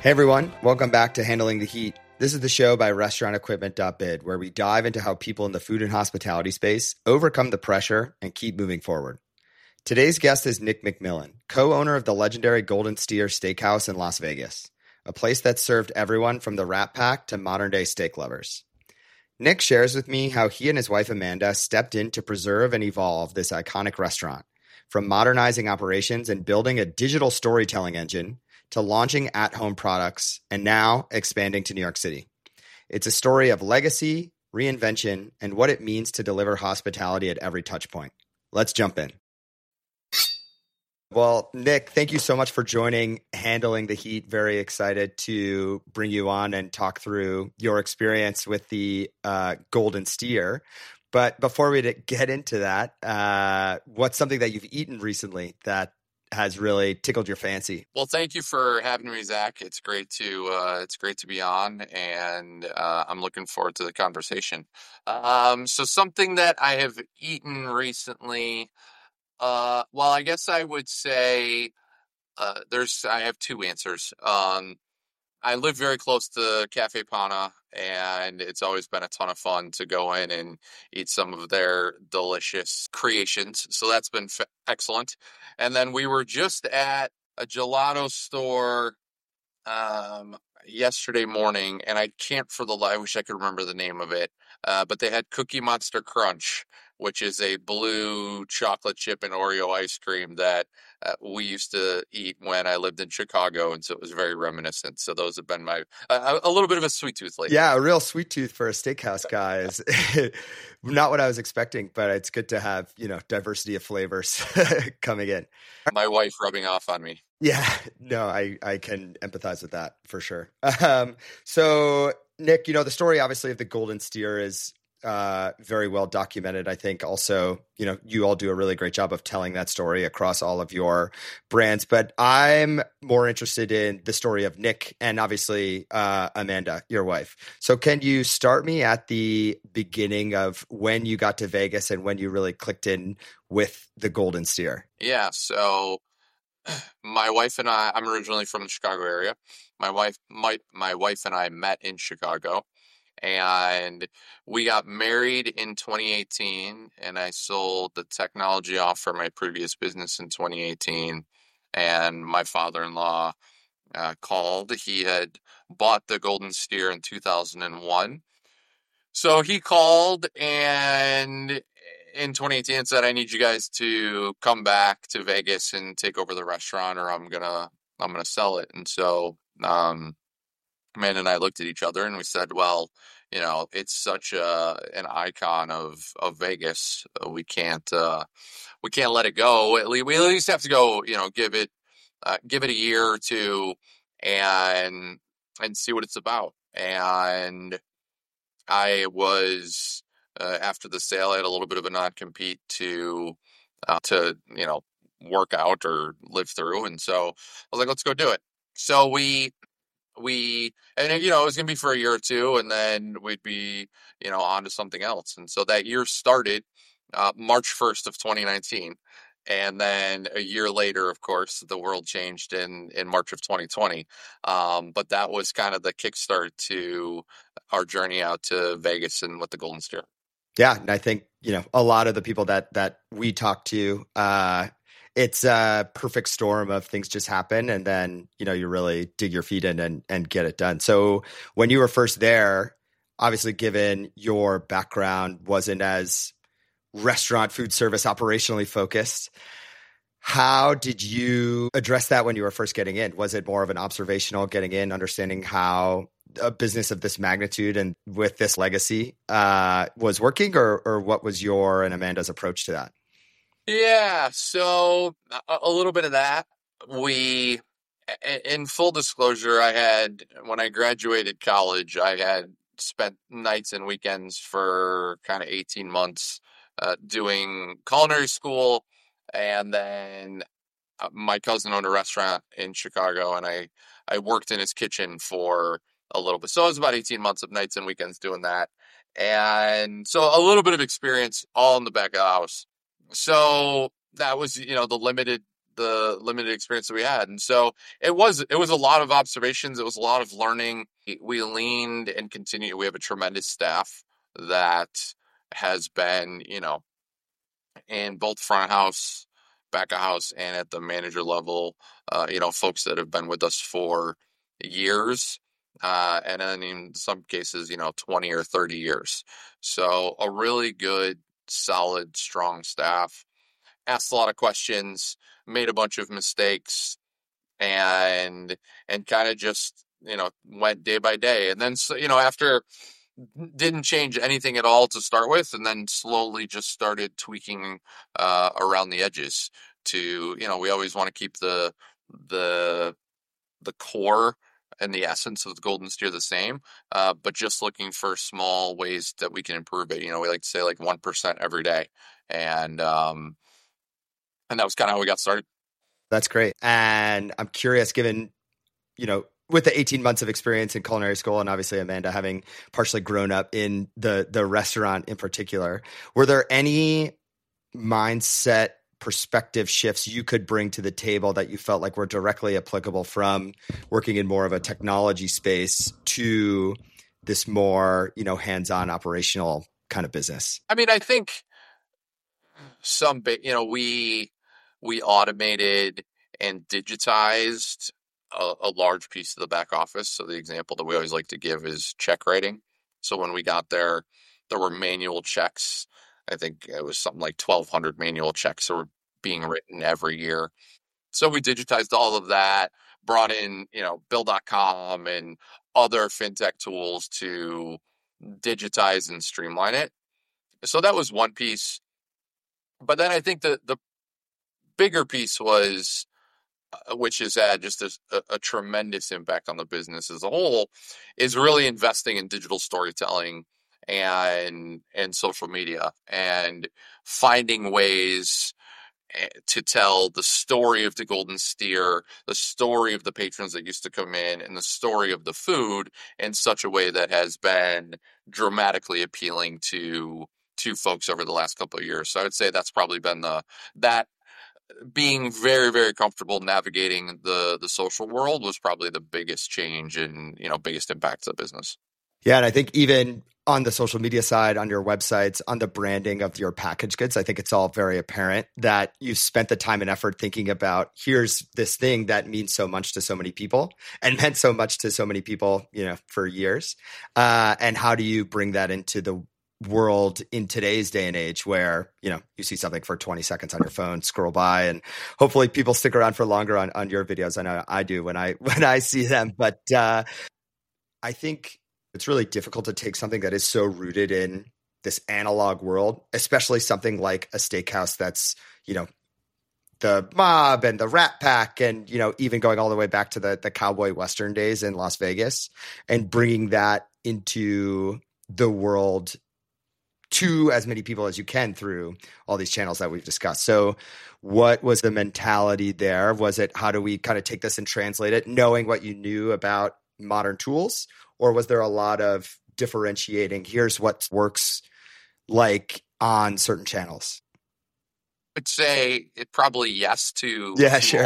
Hey everyone, welcome back to Handling the Heat. This is the show by restaurantequipment.bid, where we dive into how people in the food and hospitality space overcome the pressure and keep moving forward. Today's guest is Nick McMillan, co-owner of the legendary Golden Steer Steakhouse in Las Vegas, a place that served everyone from the Rat Pack to modern-day steak lovers. Nick shares with me how he and his wife Amanda stepped in to preserve and evolve this iconic restaurant, from modernizing operations and building a digital storytelling engine to launching at-home products, and now expanding to New York City. It's a story of legacy, reinvention, and what it means to deliver hospitality at every touch point. Let's jump in. Well, Nick, thank you so much for joining Handling the Heat. Very excited to bring you on and talk through your experience with the Golden Steer. But before we get into that, what's something that you've eaten recently that has really tickled your fancy? Well, thank you for having me, Zach. It's great to be on, and I'm looking forward to the conversation. So something that I have eaten recently, well, I guess I would say I have two answers. I live very close to Cafe Pana, and it's always been a ton of fun to go in and eat some of their delicious creations. So that's been excellent. And then we were just at a gelato store yesterday morning, and I wish I could remember the name of it, but they had Cookie Monster Crunch, which is a blue chocolate chip and Oreo ice cream that we used to eat when I lived in Chicago, and so it was very reminiscent. So those have been a little bit of a sweet tooth lately. Yeah, a real sweet tooth for a steakhouse guy is not what I was expecting, but it's good to have, diversity of flavors coming in. My wife rubbing off on me. Yeah, no, I can empathize with that for sure. So Nick, the story obviously of the Golden Steer is very well documented. I think also, you all do a really great job of telling that story across all of your brands, but I'm more interested in the story of Nick and obviously Amanda, your wife. So can you start me at the beginning of when you got to Vegas and when you really clicked in with the Golden Steer? Yeah, so my wife and I'm originally from the Chicago area. My wife and I met in Chicago, and we got married in 2018, and I sold the technology off for my previous business in 2018. And my father-in-law called. He had bought the Golden Steer in 2001. So he called and in 2018 said, I need you guys to come back to Vegas and take over the restaurant, or I'm gonna sell it. And so Amanda and I looked at each other and we said, well, it's such an icon of Vegas. We can't let it go. We at least have to go, give it a year or two and see what it's about. And I was after the sale, I had a little bit of a non-compete to work out or live through, and so I was like, let's go do it. So we and it was gonna be for a year or two, and then we'd be on to something else. And so that year started March 1st of 2019. And then a year later, of course, the world changed in March of 2020. But that was kind of the kickstart to our journey out to Vegas and with the Golden Steer. Yeah, and I think, a lot of the people that we talk to, it's a perfect storm of things just happen, and then, you really dig your feet in and get it done. So when you were first there, obviously, given your background wasn't as restaurant food service operationally focused, how did you address that when you were first getting in? Was it more of an observational getting in, understanding how a business of this magnitude and with this legacy was working, or what was your and Amanda's approach to that? Yeah, so a little bit of that. In full disclosure, when I graduated college, I had spent nights and weekends for kind of 18 months doing culinary school, and then my cousin owned a restaurant in Chicago, and I worked in his kitchen for a little bit. So it was about 18 months of nights and weekends doing that. And so a little bit of experience all in the back of the house. So that was, the limited the limited experience that we had. And so it was a lot of observations. It was a lot of learning. We leaned and continue. We have a tremendous staff that has been, in both front house, back of house, and at the manager level, folks that have been with us for years, and then in some cases, 20 or 30 years. So a really good, solid, strong staff. Asked a lot of questions, made a bunch of mistakes, and kind of just went day by day. And then after, didn't change anything at all to start with, and then slowly just started tweaking around the edges. To we always want to keep the the core and the essence of the Golden Steer the same, but just looking for small ways that we can improve it. We like to say like 1% every day, and that was kind of how we got started. That's great. And I'm curious, given, with the 18 months of experience in culinary school, and obviously Amanda having partially grown up in the restaurant in particular, were there any mindset perspective shifts you could bring to the table that you felt like were directly applicable from working in more of a technology space to this more, hands-on operational kind of business? I mean, I think we automated and digitized a large piece of the back office. So the example that we always like to give is check writing. So when we got there were manual checks. I think it was something like 1,200 manual checks that were being written every year. So we digitized all of that, brought in, Bill.com and other fintech tools to digitize and streamline it. So that was one piece. But then I think the bigger piece was, which has had just a tremendous impact on the business as a whole, is really investing in digital storytelling and social media, and finding ways to tell the story of the Golden Steer, the story of the patrons that used to come in, and the story of the food in such a way that has been dramatically appealing to folks over the last couple of years. So I would say that's probably been that being very, very comfortable navigating the social world was probably the biggest change and biggest impact to the business. Yeah, and I think even on the social media side, on your websites, on the branding of your packaged goods, I think it's all very apparent that you've spent the time and effort thinking about, here's this thing that means so much to so many people and meant so much to so many people, for years. And how do you bring that into the world in today's day and age where, you see something for 20 seconds on your phone, scroll by, and hopefully people stick around for longer on your videos. I know I do when I see them, but I think it's really difficult to take something that is so rooted in this analog world, especially something like a steakhouse that's, the mob and the Rat Pack and, even going all the way back to the cowboy Western days in Las Vegas, and bringing that into the world to as many people as you can through all these channels that we've discussed. So what was the mentality there? Was it, how do we kind of take this and translate it, knowing what you knew about modern tools? Or was there a lot of differentiating, here's what works like on certain channels? I'd say it probably yes to Sure.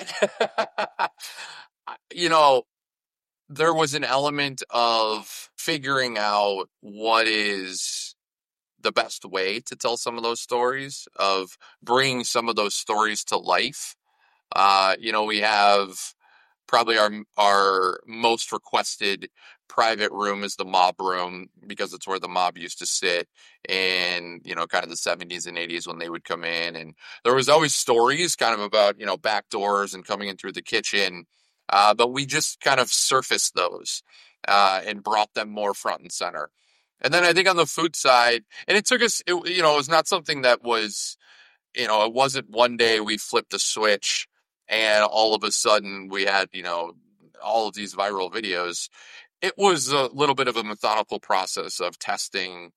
There was an element of figuring out what is the best way to tell some of those stories, of bringing some of those stories to life. We have probably our most requested private room is the mob room, because it's where the mob used to sit in, kind of the 70s and 80s when they would come in. And there was always stories kind of about, back doors and coming in through the kitchen. But we just kind of surfaced those and brought them more front and center. And then I think on the food side, and it took us, it was not something that was, it wasn't one day we flipped a switch and all of a sudden we had, all of these viral videos. It was a little bit of a methodical process of testing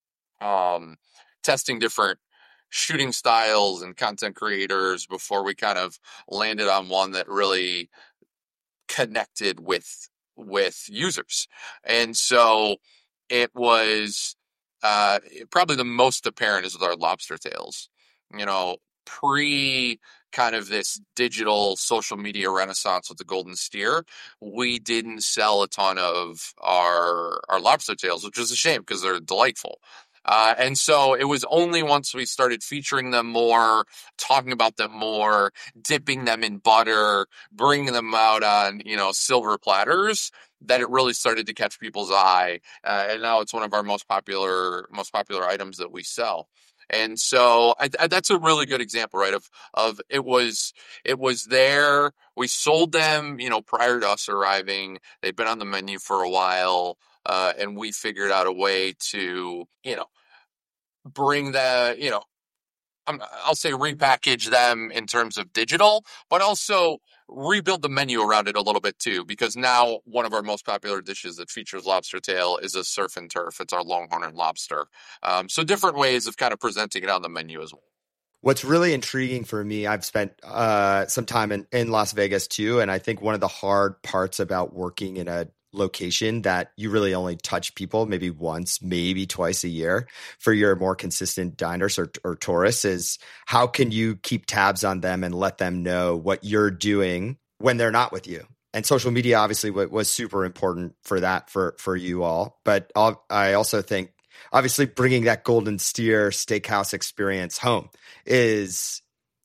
different shooting styles and content creators before we kind of landed on one that really connected with users. And so it was probably the most apparent is with our lobster tails. Pre kind of this digital social media renaissance with the Golden Steer, we didn't sell a ton of our lobster tails, which is a shame because they're delightful. And so it was only once we started featuring them more, talking about them more, dipping them in butter, bringing them out on, silver platters, that it really started to catch people's eye. And now it's one of our most popular items that we sell. And so that's a really good example, right? Of it was there. We sold them, prior to us arriving. They've been on the menu for a while, and we figured out a way to, bring the, I'll say repackage them in terms of digital, but also rebuild the menu around it a little bit too, because now one of our most popular dishes that features lobster tail is a surf and turf. It's our longhorn lobster. So different ways of kind of presenting it on the menu as well. What's really intriguing for me, I've spent some time in Las Vegas too, and I think one of the hard parts about working in a location that you really only touch people maybe once, maybe twice a year for your more consistent diners or tourists is how can you keep tabs on them and let them know what you're doing when they're not with you? And social media obviously was super important for that for you all. But I also think obviously bringing that Golden Steer Steakhouse experience home is,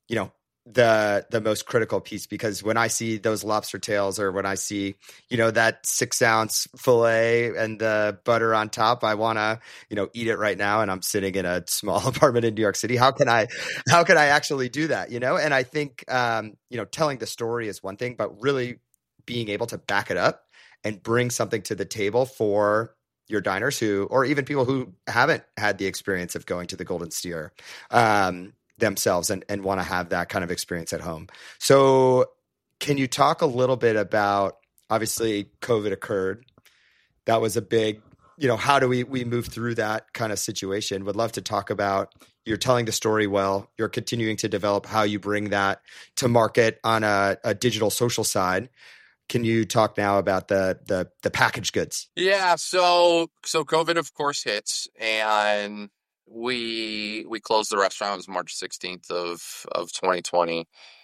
the most critical piece, because when I see those lobster tails or when I see, that 6-ounce fillet and the butter on top, I want to, eat it right now. And I'm sitting in a small apartment in New York City. How can I actually do that? And I think, telling the story is one thing, but really being able to back it up and bring something to the table for your diners or even people who haven't had the experience of going to the Golden Steer, themselves and want to have that kind of experience at home. So can you talk a little bit about, obviously COVID occurred. That was a big, how do we move through that kind of situation? Would love to talk about, you're telling the story well, you're continuing to develop how you bring that to market on a digital social side. Can you talk now about the packaged goods? Yeah, so COVID of course hits, and we closed the restaurant. It was March 16th of 2020,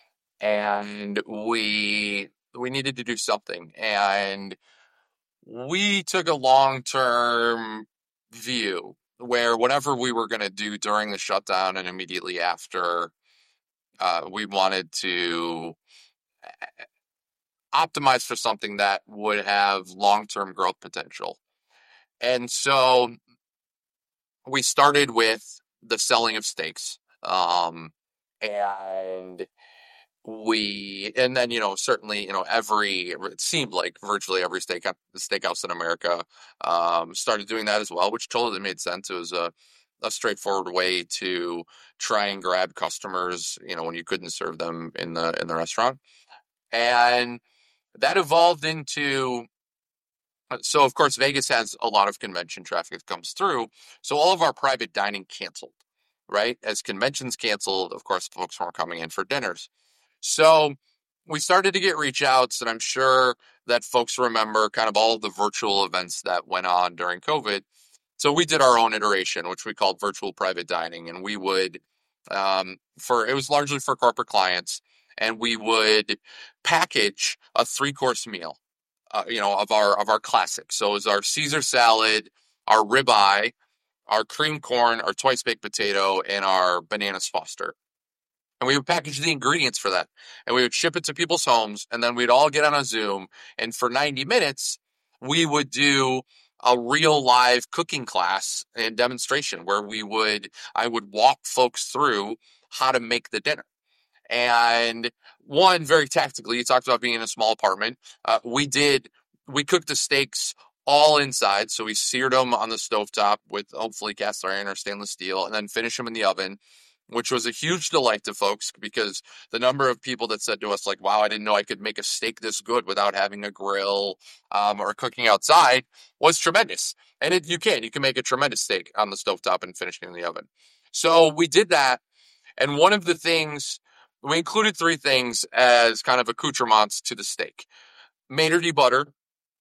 and we needed to do something, and we took a long-term view where whatever we were going to do during the shutdown and immediately after, we wanted to optimize for something that would have long-term growth potential. And so we started with the selling of steaks. And and then, certainly, it seemed like virtually every steakhouse in America, started doing that as well, which totally made sense. It was a straightforward way to try and grab customers, when you couldn't serve them in the restaurant. And that evolved into, so of course Vegas has a lot of convention traffic that comes through. So all of our private dining canceled, right? As conventions canceled, of course, folks weren't coming in for dinners. So we started to get reach outs, and I'm sure that folks remember kind of all of the virtual events that went on during COVID. So we did our own iteration, which we called virtual private dining, and we would, it was largely for corporate clients, and we would package a 3-course meal, of our classics. So it was our Caesar salad, our ribeye, our cream corn, our twice baked potato, and our bananas Foster. And we would package the ingredients for that, and we would ship it to people's homes, and then we'd all get on a Zoom, and for 90 minutes, we would do a real live cooking class and demonstration where I would walk folks through how to make the dinner. And one, very tactically, you talked about being in a small apartment. We cooked the steaks all inside. So we seared them on the stovetop with hopefully cast iron or stainless steel, and then finish them in the oven, which was a huge delight to folks, because the number of people that said to us, like, wow, I didn't know I could make a steak this good without having a grill, or cooking outside, was tremendous. And you can make a tremendous steak on the stovetop and finish it in the oven. So we did that. And one of the things, we included 3 things as kind of accoutrements to the steak: Maître d' butter,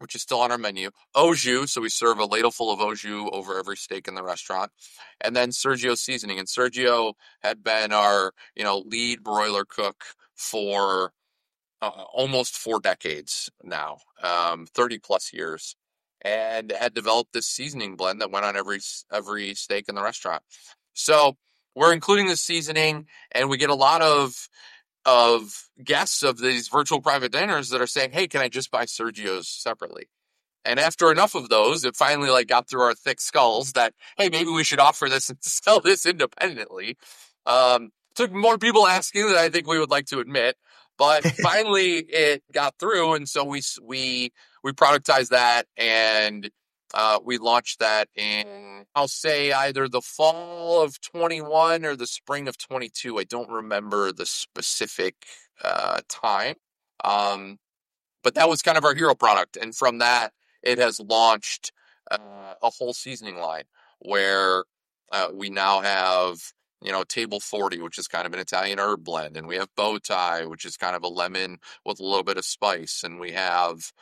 which is still on our menu. Au jus, so we serve a ladle full of au jus over every steak in the restaurant. And then Sergio seasoning. And Sergio had been our, lead broiler cook for almost 4 decades now, 30 plus years, and had developed this seasoning blend that went on every steak in the restaurant. So we're including the seasoning, and we get a lot of guests of these virtual private dinners that are saying, "Hey, can I just buy Sergio's separately?" And after enough of those, it finally got through our thick skulls that, hey, maybe we should offer this and sell this independently. Took more people asking than I think we would like to admit, but finally it got through, and so we productized that, and we launched that in, I'll say, either the fall of 21 or the spring of 22. I don't remember the specific time. But that was kind of our hero product. And from that, it has launched a whole seasoning line where we now have, Table 40, which is kind of an Italian herb blend. And we have Bow Tie, which is kind of a lemon with a little bit of spice. And we have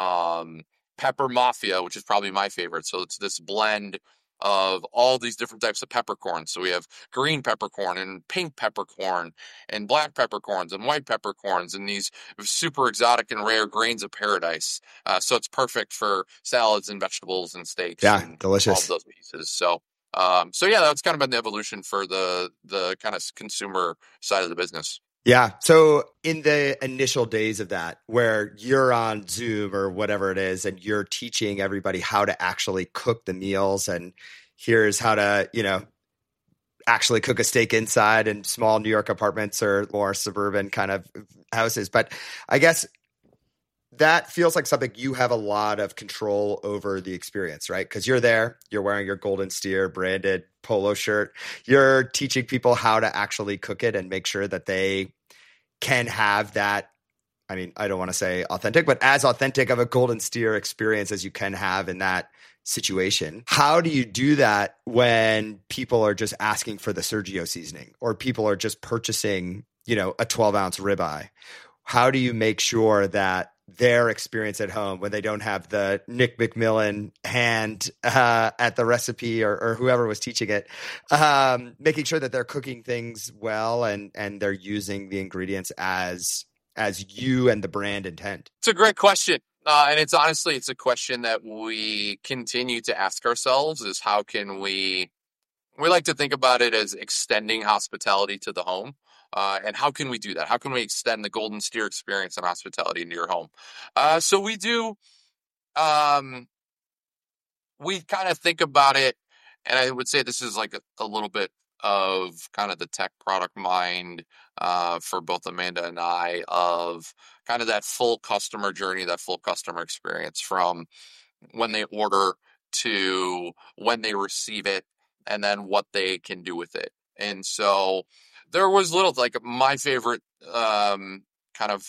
Pepper Mafia, which is probably my favorite. So it's this blend of all these different types of peppercorns. So we have green peppercorn and pink peppercorn and black peppercorns and white peppercorns and these super exotic and rare grains of paradise. So it's perfect for salads and vegetables and steaks. Yeah, and delicious. all of those pieces. So yeah, that's kind of been the evolution for the kind of consumer side of the business. Yeah. So in the initial days of that, where you're on Zoom or whatever it is, and you're teaching everybody how to actually cook the meals, and here's how to, actually cook a steak inside in small New York apartments or more suburban kind of houses. But I guess that feels like something you have a lot of control over the experience, right? Because you're there, you're wearing your Golden Steer branded polo shirt. You're teaching people how to actually cook it and make sure that they can have that. I mean, I don't want to say authentic, but as authentic of a Golden Steer experience as you can have in that situation. How do you do that when people are just asking for the Sergio seasoning, or people are just purchasing, a 12-ounce ribeye? How do you make sure that their experience at home, when they don't have the Nick McMillan hand at the recipe or whoever was teaching it, making sure that they're cooking things well and they're using the ingredients as you and the brand intend? It's a great question. And it's a question that we continue to ask ourselves, is how can we like to think about it as extending hospitality to the home. And how can we do that? How can we extend the Golden Steer experience and hospitality into your home? So we do, we kind of think about it, and I would say this is like a little bit of kind of the tech product mind for both Amanda and I, of kind of that full customer journey, that full customer experience from when they order to when they receive it, and then what they can do with it. And so there was little, like, my favorite kind of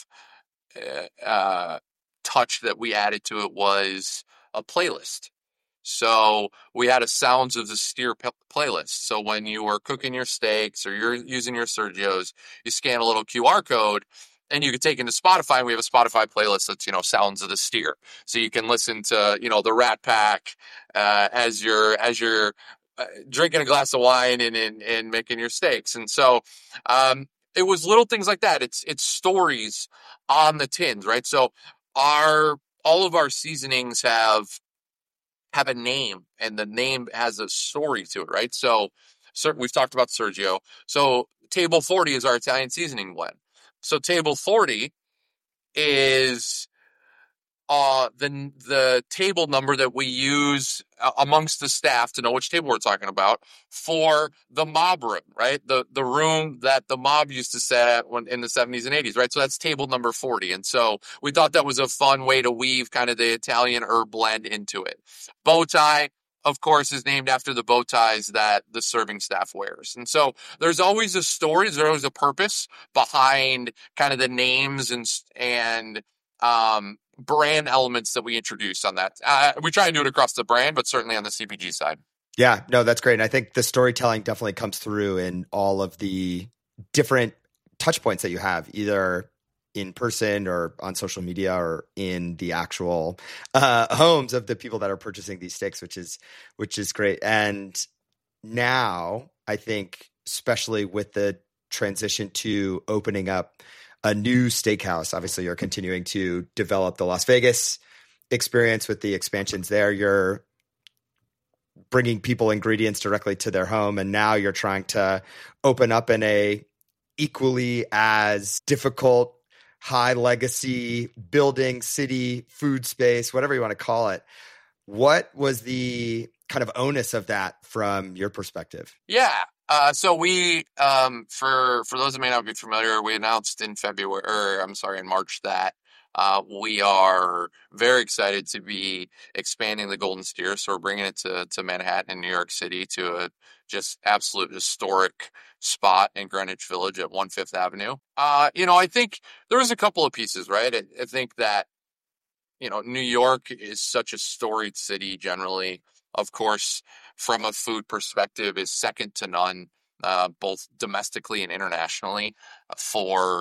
touch that we added to it was a playlist. So we had a Sounds of the Steer playlist. So when you are cooking your steaks or you're using your Sergios, you scan a little QR code and you can take into Spotify. And we have a Spotify playlist that's, Sounds of the Steer. So you can listen to, the Rat Pack as you're drinking a glass of wine and making your steaks. And so it was little things like that. It's stories on the tins, right? So all of our seasonings have a name, and the name has a story to it, right? So we've talked about Sergio. So Table 40 is our Italian seasoning blend. So Table 40 is the table number that we use amongst the staff to know which table we're talking about for the mob room, right? The room that the mob used to sit at in the 70s and 80s, right? So that's table number 40. And so we thought that was a fun way to weave kind of the Italian herb blend into it. Bow tie, of course, is named after the bow ties that the serving staff wears. And so there's always a story, there's always a purpose behind kind of the names and brand elements that we introduce on that. We try and do it across the brand, but certainly on the CPG side. Yeah, no, that's great. And I think the storytelling definitely comes through in all of the different touch points that you have, either, in person or on social media or in the actual homes of the people that are purchasing these steaks, which is great. And now I think, especially with the transition to opening up a new steakhouse, obviously you're continuing to develop the Las Vegas experience with the expansions there. You're bringing people ingredients directly to their home, and now you're trying to open up in a equally as difficult, high legacy building, city, food space, whatever you want to call it. What was the kind of onus of that from your perspective? Yeah. So we, for those that may not be familiar, we announced in in March that we are very excited to be expanding the Golden Steer. So we're bringing it to Manhattan and New York City, to a just absolute historic spot in Greenwich Village at 1/5 Avenue. I think there was a couple of pieces, right? I think that, New York is such a storied city generally. Of course, from a food perspective, is second to none, both domestically and internationally, for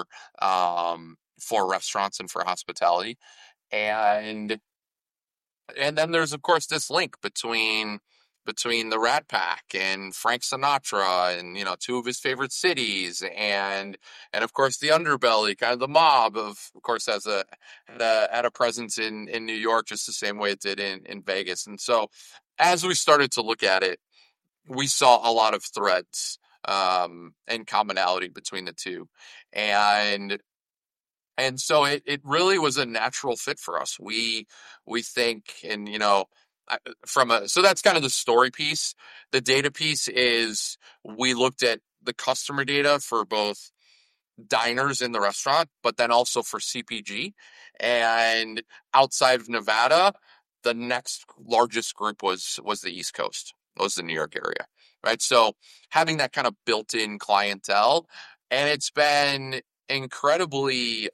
for restaurants and for hospitality. And and then there's, of course, this link between the Rat Pack and Frank Sinatra, and two of his favorite cities, and of course the underbelly, kind of the mob, of course, had a presence in New York, just the same way it did in Vegas. And so as we started to look at it, we saw a lot of threads, and commonality between the two. And so it really was a natural fit for us. We think, and so that's kind of the story piece. The data piece is, we looked at the customer data for both diners in the restaurant, but then also for CPG. And outside of Nevada, the next largest group was the East Coast, was the New York area, right? So having that kind of built-in clientele, and it's been incredibly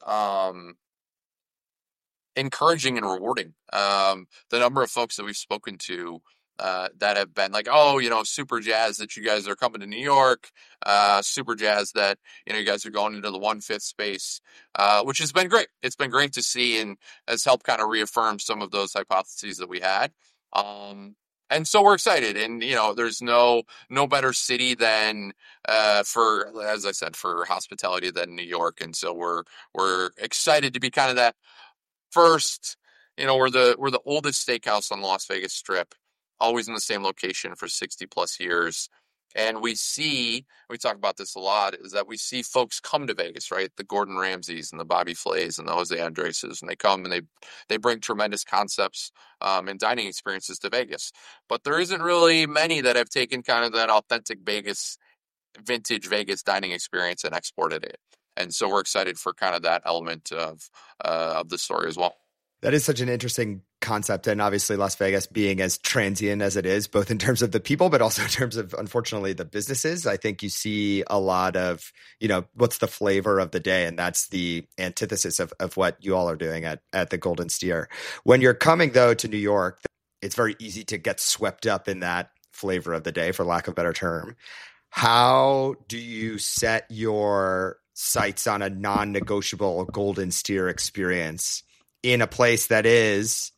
encouraging and rewarding. The number of folks that we've spoken to, that have been like, oh, super jazzed that you guys are coming to New York, super jazzed that, you guys are going into the 1/5 space, which has been great. It's been great to see, and has helped kind of reaffirm some of those hypotheses that we had. And so we're excited, and there's no better city than, for, as I said, for hospitality, than New York. And so we're excited to be kind of that first. We're the oldest steakhouse on the Las Vegas Strip, always in the same location for 60 plus years. And we talk about this a lot, is that we see folks come to Vegas, right? The Gordon Ramsays and the Bobby Flays and the Jose Andreses, and they come and they bring tremendous concepts, and dining experiences to Vegas. But there isn't really many that have taken kind of that authentic Vegas, vintage Vegas dining experience, and exported it. And so we're excited for kind of that element of the story as well. That is such an interesting concept. And obviously Las Vegas being as transient as it is, both in terms of the people, but also in terms of, unfortunately, the businesses. I think you see a lot of, what's the flavor of the day? And that's the antithesis of what you all are doing at the Golden Steer. When you're coming, though, to New York, it's very easy to get swept up in that flavor of the day, for lack of a better term. How do you set your sights on a non-negotiable Golden Steer experience in a place that is,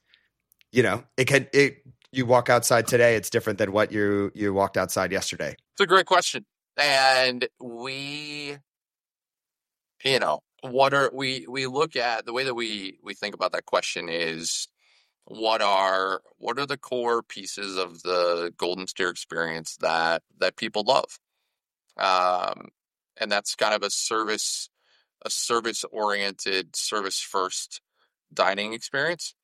you walk outside today, it's different than what you walked outside yesterday? It's a great question. And we look at, the way that we think about that question is, what are the core pieces of the Golden Steer experience that people love? And that's kind of a service oriented, service first dining experience.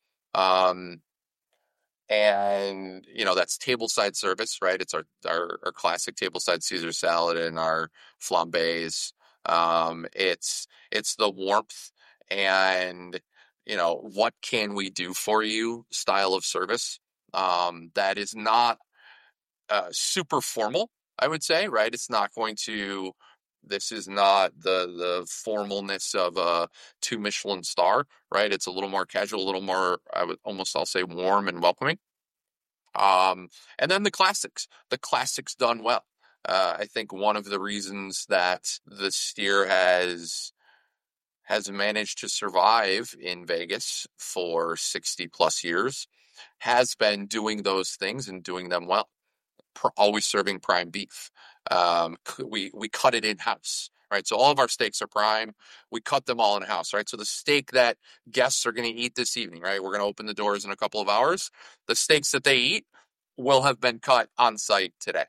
And that's tableside service, right? It's our classic tableside Caesar salad and our flambés. It's the warmth and, what can we do for you style of service, that is not super formal, I would say, right? This is not the formalness of a 2 Michelin star, right? It's a little more casual, a little more, I'll say, warm and welcoming. And then the classics done well. I think one of the reasons that the Steer has has managed to survive in Vegas for 60 plus years has been doing those things and doing them well. Always serving prime beef. We cut it in house, right? So all of our steaks are prime. We cut them all in house, right? So the steak that guests are going to eat this evening, right? We're going to open the doors in a couple of hours. The steaks that they eat will have been cut on site today.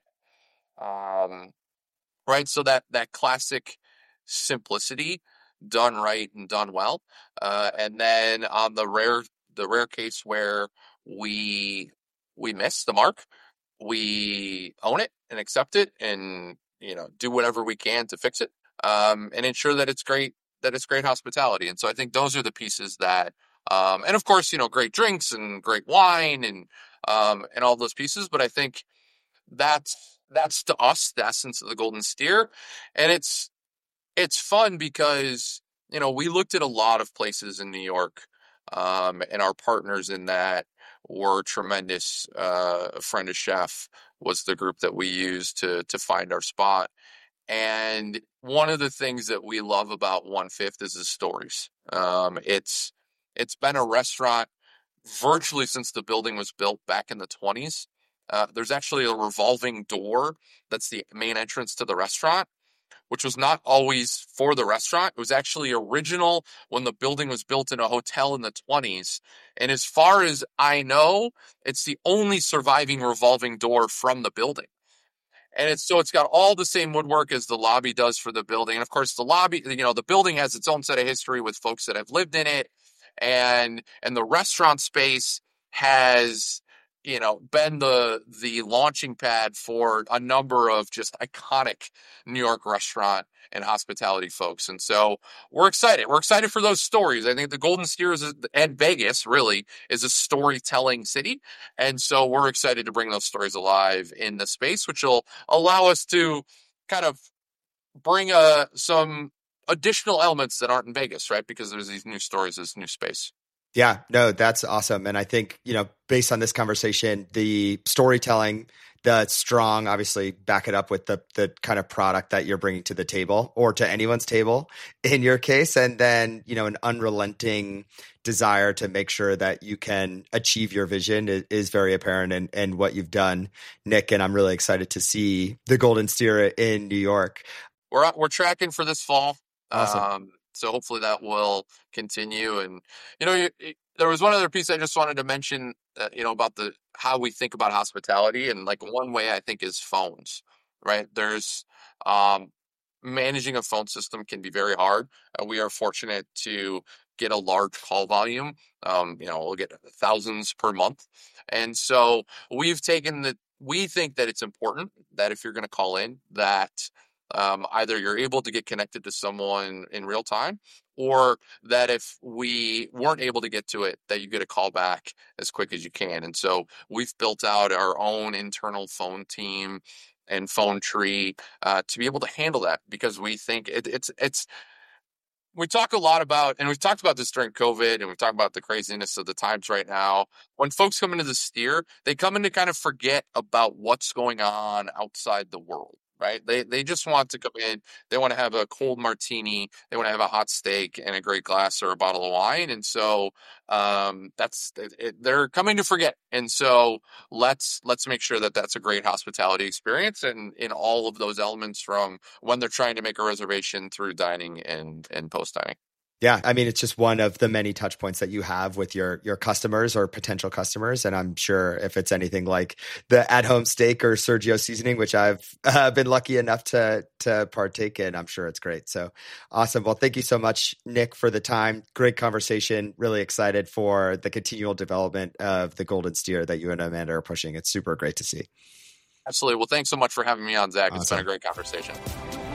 Right? So that classic simplicity done right and done well. And then on the rare case where we miss the mark, we own it and accept it and do whatever we can to fix it, and ensure that it's great hospitality. And so I think those are the pieces that and of course great drinks and great wine and all those pieces. But I think that's to us the essence of the Golden Steer. And it's fun because we looked at a lot of places in New York, and our partners in that were tremendous. Friend of Chef was the group that we used to find our spot. And one of the things that we love about One Fifth is the stories. It's been a restaurant virtually since the building was built back in the 20s. There's actually a revolving door that's the main entrance to the restaurant, which was not always for the restaurant. It was actually original when the building was built in a hotel in the 20s. And as far as I know, it's the only surviving revolving door from the building. And it's got all the same woodwork as the lobby does for the building. And of course, the lobby, the building has its own set of history with folks that have lived in it. And the restaurant space has been the launching pad for a number of just iconic New York restaurant and hospitality folks. And so we're excited. We're excited for those stories. I think the Golden Steer and Vegas really is a storytelling city. And so we're excited to bring those stories alive in the space, which will allow us to kind of bring some additional elements that aren't in Vegas, right? Because there's these new stories, this new space. Yeah, no, that's awesome. And I think, based on this conversation, the storytelling, the strong, obviously back it up with the kind of product that you're bringing to the table or to anyone's table in your case. And then, an unrelenting desire to make sure that you can achieve your vision is very apparent in what you've done, Nick. And I'm really excited to see the Golden Steer in New York. We're tracking for this fall. Awesome. So hopefully that will continue. And, there was one other piece I just wanted to mention, about how we think about hospitality. And like one way I think is phones, right? There's, managing a phone system can be very hard. We are fortunate to get a large call volume. We'll get thousands per month. And so we think that it's important that if you're going to call in that, either you're able to get connected to someone in real time, or that if we weren't able to get to it, that you get a call back as quick as you can. And so we've built out our own internal phone team and phone tree to be able to handle that, because we think we talk a lot about, and we've talked about this during COVID, and we've talked about the craziness of the times right now. When folks come into the Steer, they come in to kind of forget about what's going on outside the world. Right? They just want to come in. They want to have a cold martini. They want to have a hot steak and a great glass or a bottle of wine. And so that's it. They're coming to forget. And so let's make sure that that's a great hospitality experience, and in all of those elements, from when they're trying to make a reservation through dining and post dining. Yeah, I mean, it's just one of the many touch points that you have with your customers or potential customers. And I'm sure if it's anything like the at-home steak or Sergio seasoning, which I've been lucky enough to partake in, I'm sure it's great. So awesome. Well, thank you so much, Nick, for the time. Great conversation. Really excited for the continual development of the Golden Steer that you and Amanda are pushing. It's super great to see. Absolutely. Well, thanks so much for having me on, Zach. Awesome. It's been a great conversation.